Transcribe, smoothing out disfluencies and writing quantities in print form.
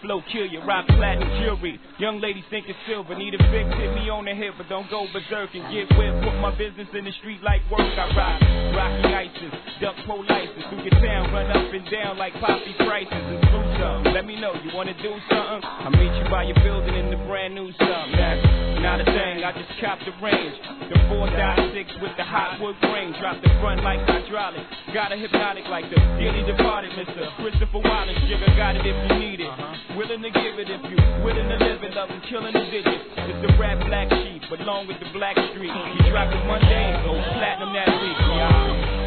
flow kill you, rock platinum jewelry. Young ladies think it's silver, need a fix, hit me on the hip, but don't go berserk and get whipped. Put my business in the street like work. I rock Rocky Isis, duck pole license. Through your town, run up and down like Poppy prices and screw something. Let me know, you wanna do something? I'll meet you by your building in the brand new something. That's not a thing, I just copped the range. The 4.6 with the hot wood grain. Drop the front like hydraulic. Got a hypnotic like the dearly departed Mr. Christopher Wallace. Jigger got it if you need it. Willing to give it if you willing to live it. Loving killing the digits. It's the rap black sheep, along with the black street. You drop it Monday, go platinum that week, y'all.